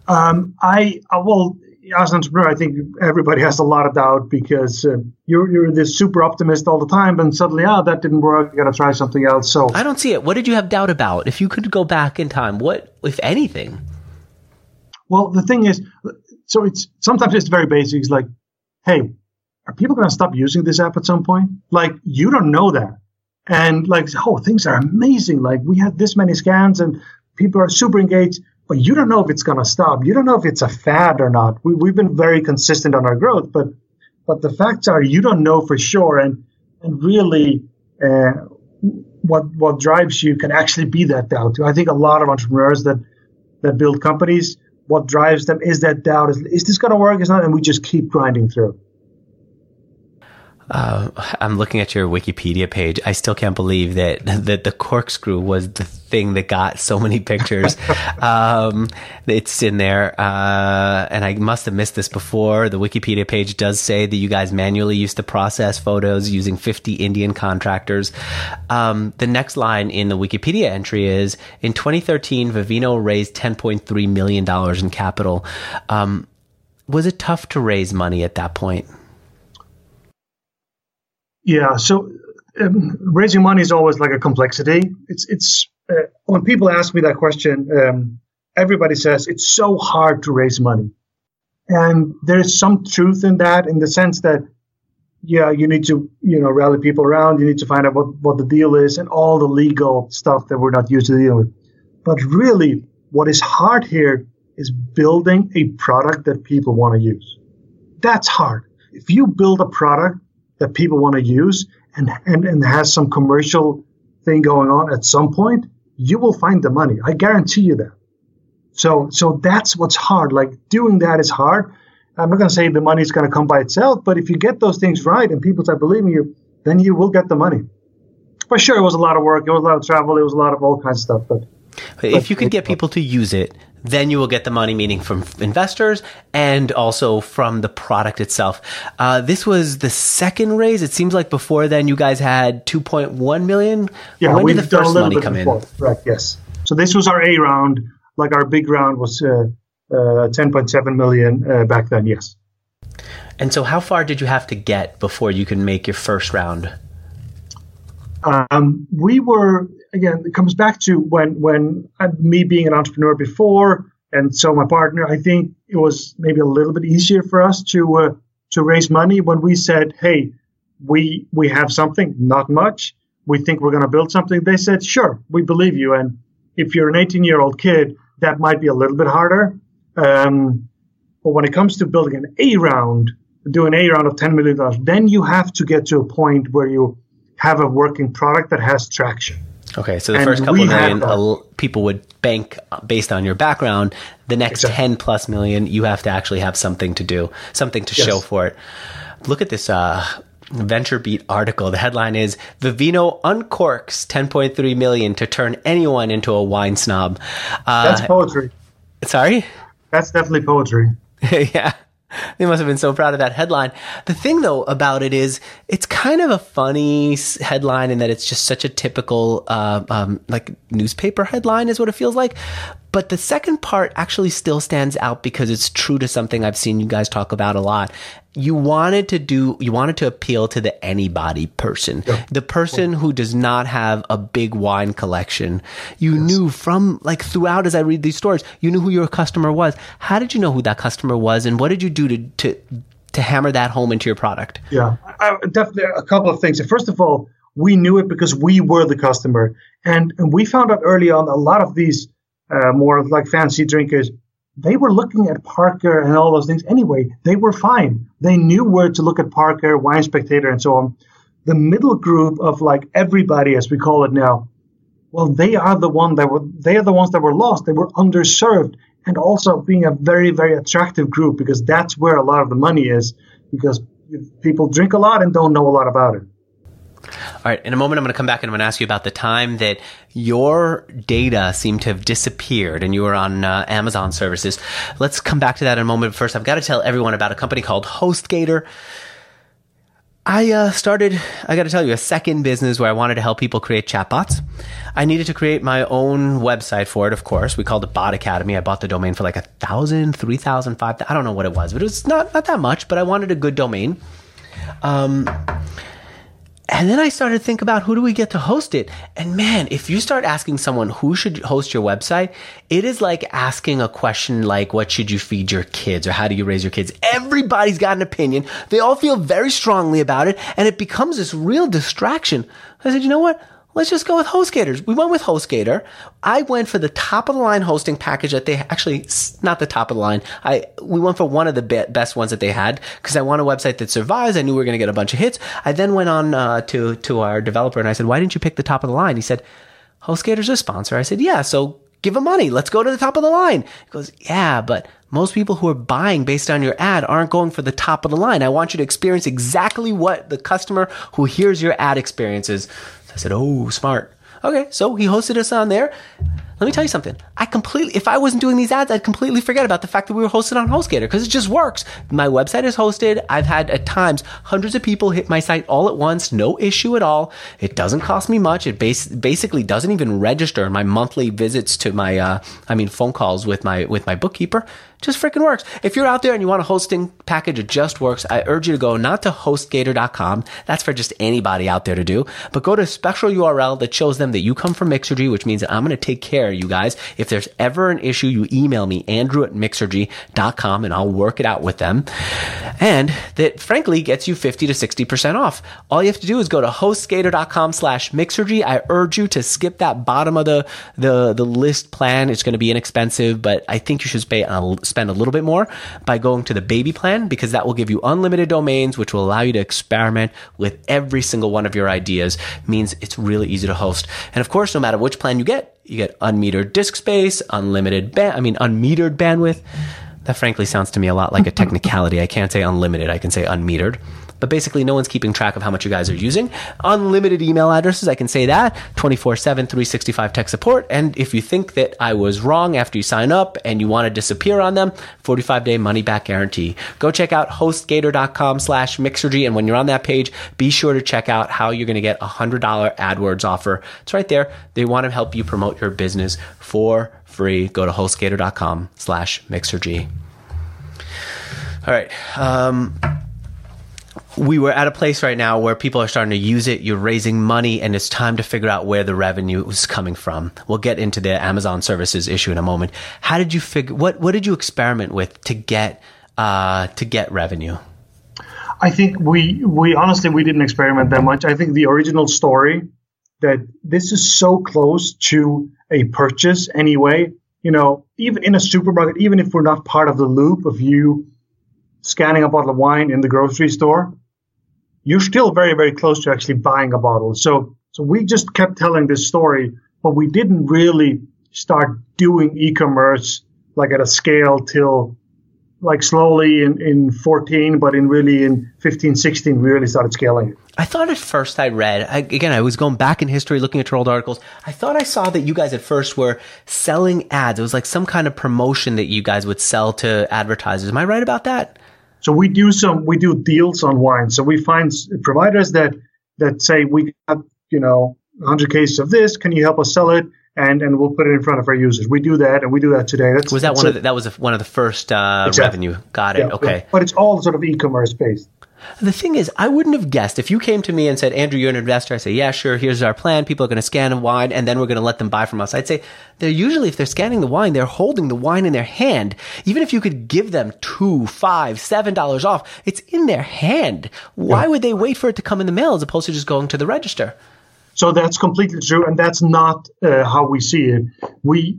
Well, as an entrepreneur, I think everybody has a lot of doubt because you're this super optimist all the time, and suddenly, that didn't work. You got to try something else. So I don't see it. What did you have doubt about? If you could go back in time, what, if anything? Well, the thing is, so sometimes it's very basic. It's like, hey, are people going to stop using this app at some point? Like, you don't know that. And like, oh, things are amazing. Like, we had this many scans and people are super engaged, but you don't know if it's going to stop. You don't know if it's a fad or not. We've been very consistent on our growth, but the facts are you don't know for sure. And really, what drives you can actually be that doubt. I think a lot of entrepreneurs that build companies, what drives them is that doubt. Is this going to work? Is not? And we just keep grinding through. I'm looking at your Wikipedia page. I still can't believe that the corkscrew was the thing that got so many pictures. It's in there. And I must have missed this before. The Wikipedia page does say that you guys manually used to process photos using 50 Indian contractors. The next line in the Wikipedia entry is, in 2013, Vivino raised $10.3 million in capital. Was it tough to raise money at that point? Yeah, so raising money is always like a complexity. It's when people ask me that question, everybody says it's so hard to raise money, and there's some truth in that, in the sense that, yeah, you need to rally people around, you need to find out what the deal is, and all the legal stuff that we're not used to dealing with. But really, what is hard here is building a product that people want to use. That's hard. If you build a product that people want to use and has some commercial thing going on at some point, you will find the money. I guarantee you that. So that's what's hard. Like, doing that is hard. I'm not going to say the money is going to come by itself, but if you get those things right and people start believing you, then you will get the money. But sure, it was a lot of work. It was a lot of travel. It was a lot of all kinds of stuff. But if you can get people to use it, then you will get the money, meaning from investors and also from the product itself. This was the second raise. It seems like before then you guys had 2.1 million. Yeah, when did the first money come in? Right, yes. So this was our A round. Like, our big round was 10.7 million back then, yes. And so how far did you have to get before you can make your first round? We were, again, it comes back to when me being an entrepreneur before, and so my partner, I think it was maybe a little bit easier for us to raise money when we said, hey, we have something, not much. We think we're going to build something. They said, sure, we believe you. And if you're an 18-year-old kid, that might be a little bit harder. But when it comes to building an A round, doing an A round of $10 million, then you have to get to a point where you have a working product that has traction. Okay, so the first couple of million, people would bank based on your background. The next 10 plus million, you have to actually have something to do, something to show for it. Look at this VentureBeat article. The headline is, Vivino uncorks 10.3 million to turn anyone into a wine snob. That's poetry. Sorry? That's definitely poetry. Yeah. They must have been so proud of that headline. The thing, though, about it is it's kind of a funny headline in that it's just such a typical like newspaper headline is what it feels like. But the second part actually still stands out because it's true to something I've seen you guys talk about a lot. You wanted to appeal to the anybody person, the person who does not have a big wine collection. You knew from throughout, as I read these stories, you knew who your customer was. How did you know who that customer was, and what did you do to hammer that home into your product? Yeah, definitely a couple of things. First of all, we knew it because we were the customer, and we found out early on a lot of these more like fancy drinkers, they were looking at Parker and all those things anyway. They were fine. They knew where to look at Parker, Wine Spectator, and so on. The middle group of everybody, as we call it now, well, they are the ones that were lost. They were underserved, and also being a very, very attractive group because that's where a lot of the money is, because people drink a lot and don't know a lot about it. All right. In a moment, I'm going to come back and I'm going to ask you about the time that your data seemed to have disappeared and you were on Amazon services. Let's come back to that in a moment. First, I've got to tell everyone about a company called HostGator. I started, I got to tell you, a second business where I wanted to help people create chatbots. I needed to create my own website for it, of course. We called it Bot Academy. I bought the domain for $1,000, $3,000, $5,000. I don't know what it was, but it was not that much, but I wanted a good domain. And then I started to think about who do we get to host it? And man, if you start asking someone who should host your website, it is like asking a question like, what should you feed your kids or how do you raise your kids? Everybody's got an opinion. They all feel very strongly about it and it becomes this real distraction. I said, you know what? Let's just go with HostGator. We went with HostGator. I went for the top of the line hosting package that they actually, not the top of the line. We went for one of the best ones that they had because I want a website that survives. I knew we were going to get a bunch of hits. I then went on to our developer and I said, why didn't you pick the top of the line? He said, HostGator's a sponsor. I said, yeah, so give them money. Let's go to the top of the line. He goes, yeah, but most people who are buying based on your ad aren't going for the top of the line. I want you to experience exactly what the customer who hears your ad experiences. I said, oh, smart. Okay, so he hosted us on there. Let me tell you something. If I wasn't doing these ads, I'd completely forget about the fact that we were hosted on HostGator because it just works. My website is hosted. I've had at times hundreds of people hit my site all at once. No issue at all. It doesn't cost me much. It basically doesn't even register in my monthly visits to my, phone calls with my bookkeeper. Just freaking works. If you're out there and you want a hosting package, it just works. I urge you to go not to hostgator.com. That's for just anybody out there to do, but go to a special URL that shows them that you come from Mixergy, which means that I'm going to take care of you guys. If there's ever an issue, you email me, andrew@mixergy.com, and I'll work it out with them. And that frankly gets you 50 to 60% off. All you have to do is go to hostgator.com/Mixergy. I urge you to skip that bottom of the list plan. It's going to be inexpensive, but I think you should spend a little bit more by going to the baby plan because that will give you unlimited domains, which will allow you to experiment with every single one of your ideas. It means it's really easy to host. And of course, no matter which plan you get unmetered disk space, unmetered bandwidth. That frankly sounds to me a lot like a technicality. I can't say unlimited. I can say unmetered. But basically, no one's keeping track of how much you guys are using. Unlimited email addresses, I can say that. 24/7, 365 tech support. And if you think that I was wrong after you sign up and you want to disappear on them, 45-day money-back guarantee. Go check out hostgator.com/Mixergy. And when you're on that page, be sure to check out how you're going to get a $100 AdWords offer. It's right there. They want to help you promote your business for free. Go to hostgator.com/Mixergy. All right. We were at a place right now where people are starting to use it. You're raising money, and it's time to figure out where the revenue is coming from. We'll get into the Amazon services issue in a moment. How did you figure? What did you experiment with to get revenue? I think we honestly didn't experiment that much. I think the original story that this is so close to a purchase anyway. You know, even in a supermarket, even if we're not part of the loop of you scanning a bottle of wine in the grocery store, you're still very, very close to actually buying a bottle. So we just kept telling this story, but we didn't really start doing e-commerce like at a scale till like slowly in 14, but in 15, 16, we really started scaling it. I thought at first I was going back in history, looking at your old articles. I thought I saw that you guys at first were selling ads. It was like some kind of promotion that you guys would sell to advertisers. Am I right about that? So we do deals on wine. So we find providers that say, we got, 100 cases of this. Can you help us sell it? And we'll put it in front of our users. We do that, and we do that today. That was one of the first exactly. Revenue. Got it. Yeah, okay. Yeah. But it's all sort of e-commerce based. The thing is, I wouldn't have guessed if you came to me and said, Andrew, you're an investor. I say, yeah, sure. Here's our plan. People are going to scan the wine, and then we're going to let them buy from us. I'd say they're usually, if they're scanning the wine, they're holding the wine in their hand. Even if you could give them $2, $5, $7 off, it's in their hand. Why would they wait for it to come in the mail as opposed to just going to the register? So that's completely true, and that's not how we see it. We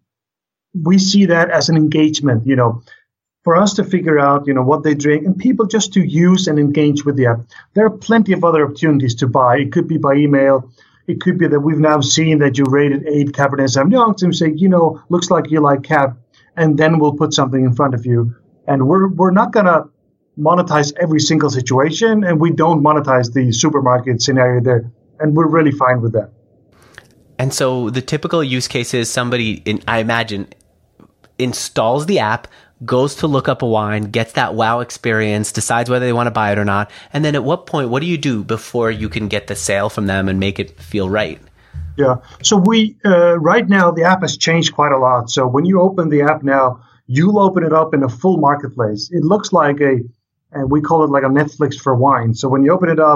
see that as an engagement, for us to figure out, what they drink, and people just to use and engage with the app. There are plenty of other opportunities to buy. It could be by email. It could be that we've now seen that you rated 8 Cabernet Sauvignons, and say, looks like you like Cab, and then we'll put something in front of you. And we're not going to monetize every single situation, and we don't monetize the supermarket scenario there. And we're really fine with that. And so the typical use case is somebody, I imagine, installs the app, goes to look up a wine, gets that wow experience, decides whether they want to buy it or not. And then at what point, what do you do before you can get the sale from them and make it feel right? Yeah. So we, right now, the app has changed quite a lot. So when you open the app now, you'll open it up in a full marketplace. It looks like and we call it like a Netflix for wine. So when you open it up,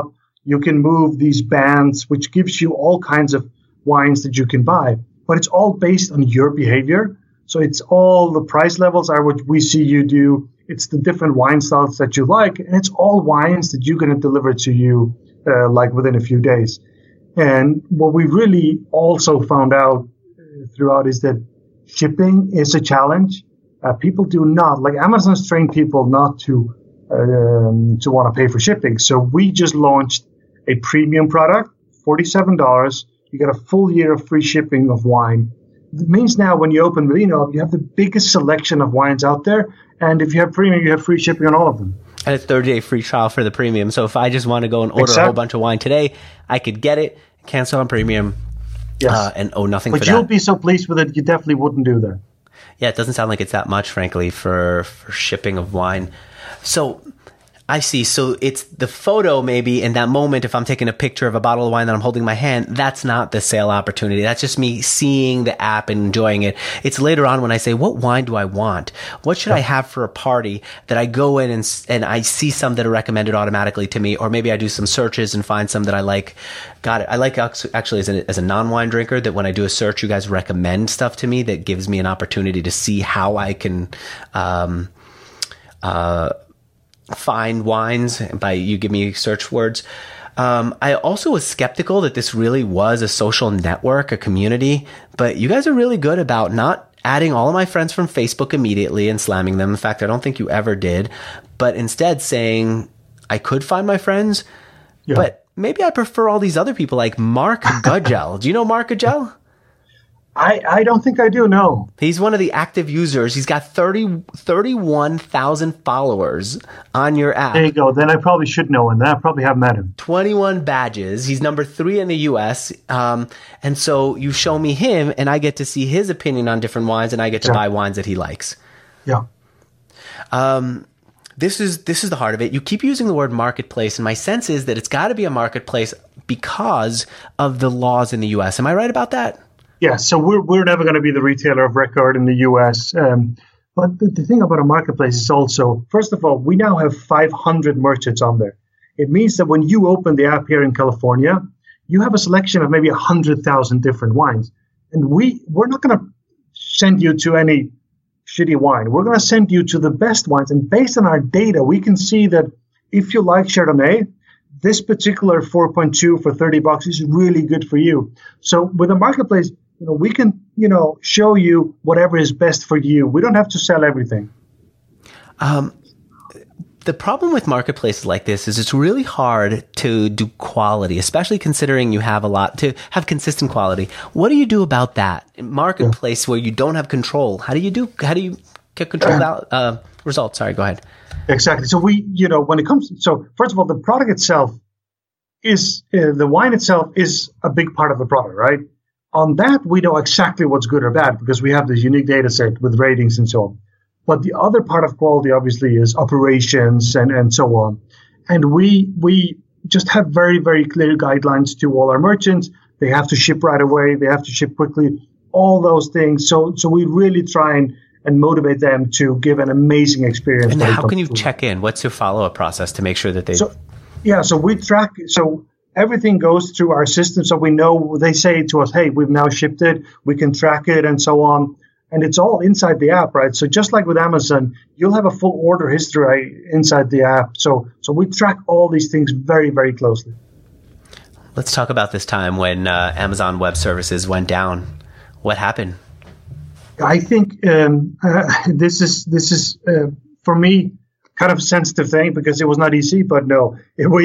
You can move these bands, which gives you all kinds of wines that you can buy. But it's all based on your behavior. So it's all the price levels are what we see you do. It's the different wine styles that you like. And it's all wines that you're going to deliver to you like within a few days. And what we really also found out throughout is that shipping is a challenge. People do not, like Amazon's trained people not to want to pay for shipping. So we just launched a premium product, $47. You get a full year of free shipping of wine. It means now when you open Vivino, you have the biggest selection of wines out there. And if you have premium, you have free shipping on all of them. And a 30-day free trial for the premium. So if I just want to go and order a whole bunch of wine today, I could get it, cancel on premium, and owe nothing for that. But you'll be so pleased with it, you definitely wouldn't do that. Yeah, it doesn't sound like it's that much, frankly, for shipping of wine. So I see. So it's the photo maybe in that moment, if I'm taking a picture of a bottle of wine that I'm holding in my hand, that's not the sale opportunity. That's just me seeing the app and enjoying it. It's later on when I say, what wine do I want? What should I have for a party that I go in and I see some that are recommended automatically to me, or maybe I do some searches and find some that I like. Got it. I like actually as a non-wine drinker that when I do a search, you guys recommend stuff to me that gives me an opportunity to see how I can, find wines by you give me search words. I also was skeptical that this really was a social network, a community, but you guys are really good about not adding all of my friends from Facebook immediately and slamming them. In fact, I don't think you ever did, but instead saying I could find my friends, but maybe I prefer all these other people like Mark Gudgel. Do you know Mark Gudgel? I don't think I do, no. He's one of the active users. He's got 31,000 followers on your app. There you go. Then I probably should know him. I probably have met him. 21 badges. He's number 3 in the U.S. And so you show me him, and I get to see his opinion on different wines, and I get to buy wines that he likes. Yeah. This is the heart of it. You keep using the word marketplace, and my sense is that it's got to be a marketplace because of the laws in the U.S. Am I right about that? Yeah, so we're never going to be the retailer of record in the U.S. But the thing about a marketplace is also, first of all, we now have 500 merchants on there. It means that when you open the app here in California, you have a selection of maybe 100,000 different wines. And we're not going to send you to any shitty wine. We're going to send you to the best wines. And based on our data, we can see that if you like Chardonnay, this particular 4.2 for $30 is really good for you. So with a marketplace, we can, show you whatever is best for you. We don't have to sell everything. The problem with marketplaces like this is it's really hard to do quality, especially considering you have to have consistent quality. What do you do about that? Marketplace where you don't have control. How do you get control of results? Sorry, go ahead. Exactly. So when it comes, first of all, the product itself is, the wine itself is a big part of the product, right? On that, we know exactly what's good or bad because we have this unique data set with ratings and so on. But the other part of quality, obviously, is operations and so on. And we just have very, very clear guidelines to all our merchants. They have to ship right away. They have to ship quickly, all those things. So we really try and motivate them to give an amazing experience. And how can you check in? What's your follow-up process to make sure that they... So we track... So everything goes through our system, so we know, they say to us, hey, we've now shipped it, we can track it and so on. And it's all inside the app, right? So just like with Amazon, you'll have a full order history inside the app. So we track all these things very, very closely. Let's talk about this time when Amazon Web Services went down. What happened? I think this is for me kind of a sensitive thing because it was not easy. But no,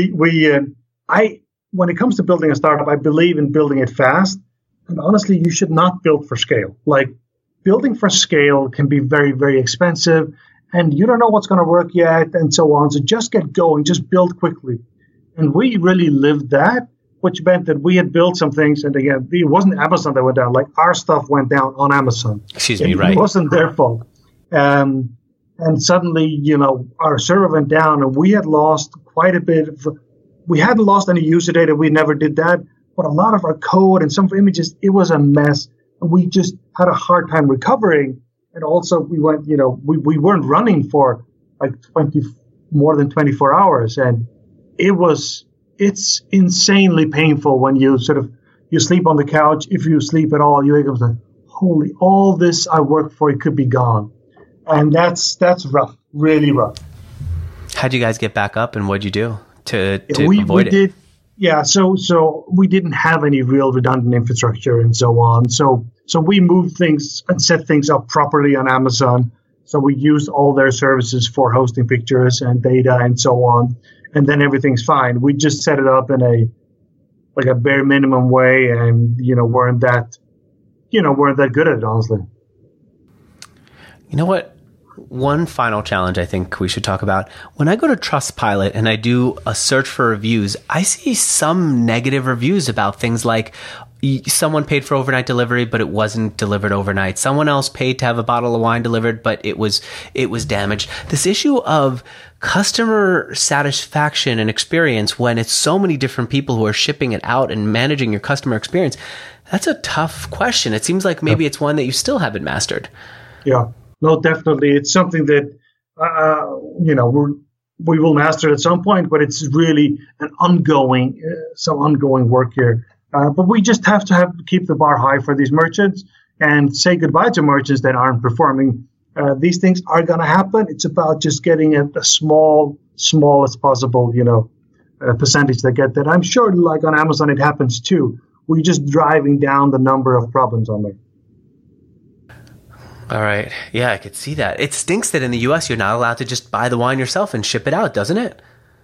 when it comes to building a startup, I believe in building it fast. And honestly, you should not build for scale. Like building for scale can be very, very expensive, and you don't know what's going to work yet, and so on. So just get going, just build quickly. And we really lived that, which meant that we had built some things. And again, it wasn't Amazon that went down. Like our stuff went down on Amazon. Right. It wasn't their fault. And suddenly, our server went down, and we had lost quite a bit we hadn't lost any user data. We never did that. But a lot of our code and some images, it was a mess. And we just had a hard time recovering. And also we went, we weren't running for like more than 24 hours. And it was it's insanely painful when you you sleep on the couch. If you sleep at all, you wake up and say, holy, all this I worked for, it could be gone. And that's rough, really rough. How'd you guys get back up, and what'd you do to avoid it? So we didn't have any real redundant infrastructure and so on. So we moved things and set things up properly on Amazon. So we used all their services for hosting pictures and data and so on. And then everything's fine. We just set it up in a bare minimum way, and weren't that good at it, honestly. You know what? One final challenge I think we should talk about. When I go to Trustpilot and I do a search for reviews, I see some negative reviews about things like someone paid for overnight delivery, but it wasn't delivered overnight. Someone else paid to have a bottle of wine delivered, but it was damaged. This issue of customer satisfaction and experience, when it's so many different people who are shipping it out and managing your customer experience, that's a tough question. It seems like maybe it's one that you still haven't mastered. Yeah. No, definitely. It's something that, we will master at some point, but it's really some ongoing work here. But we just have to keep the bar high for these merchants and say goodbye to merchants that aren't performing. These things are going to happen. It's about just getting a small as possible, percentage that get that. I'm sure, like on Amazon, it happens too. We're just driving down the number of problems on there. All right. Yeah, I could see that. It stinks that in the US you're not allowed to just buy the wine yourself and ship it out, doesn't it?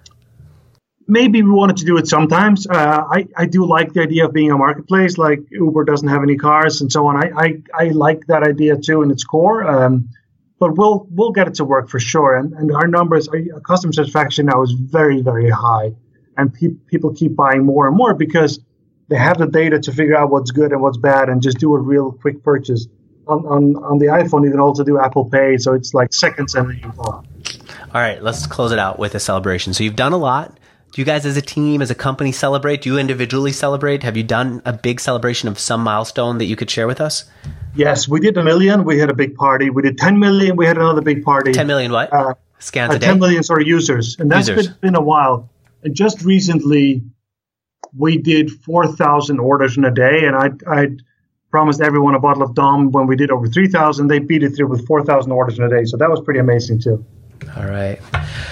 Maybe we wanted to do it sometimes. I do like the idea of being a marketplace, like Uber doesn't have any cars and so on. I like that idea too in its core. But we'll get it to work for sure. And our numbers, our customer satisfaction now is very, very high. And people keep buying more and more because they have the data to figure out what's good and what's bad and just do a real quick purchase. On the iPhone, you can also do Apple Pay, so it's like seconds and then you go. All right, let's close it out with a celebration. So you've done a lot. Do you guys as a team, as a company celebrate? Do you individually celebrate? Have you done a big celebration of some milestone that you could share with us? Yes, we did 1 million. We had a big party. We did 10 million. We had another big party. 10 million what? Scans a day? 10 million users. And that's been a while. And just recently, we did 4,000 orders in a day. And I'd promised everyone a bottle of Dom when we did over 3,000. They beat it through with 4,000 orders in a day. So that was pretty amazing too. All right.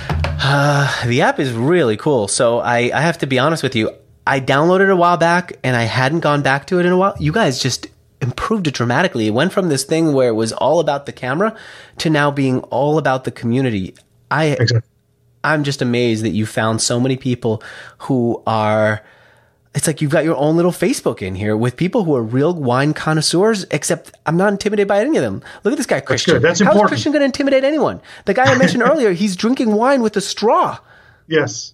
The app is really cool. So I have to be honest with you. I downloaded it a while back and I hadn't gone back to it in a while. You guys just improved it dramatically. It went from this thing where it was all about the camera to now being all about the community. Exactly. I'm just amazed that you found so many people who are... It's like you've got your own little Facebook in here with people who are real wine connoisseurs, except I'm not intimidated by any of them. Look at this guy, Christian. That's important. How is Christian going to intimidate anyone? The guy I mentioned earlier, he's drinking wine with a straw. Yes.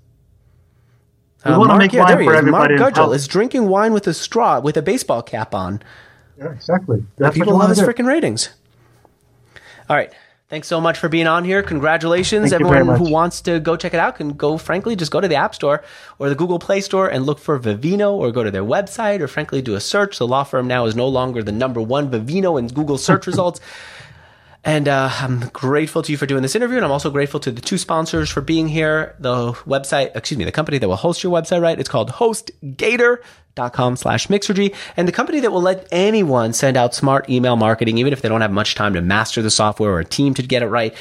We want to make wine for everybody. Mark Gudgel is drinking wine with a straw with a baseball cap on. Yeah, exactly. People love his freaking ratings. All right. Thanks so much for being on here. Congratulations. Thank Everyone who wants to go check it out can go, frankly, just go to the App Store or the Google Play Store and look for Vivino, or go to their website, or frankly do a search. The law firm now is no longer the number one Vivino in Google search results. And I'm grateful to you for doing this interview, and I'm also grateful to the two sponsors for being here. The company that will host your website, right? It's called HostGator.com/Mixergy, and the company that will let anyone send out smart email marketing, even if they don't have much time to master the software or a team to get it right.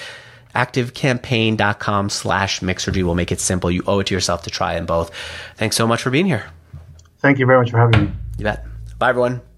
ActiveCampaign.com/Mixergy will make it simple. You owe it to yourself to try them both. Thanks so much for being here. Thank you very much for having me. You bet. Bye, everyone.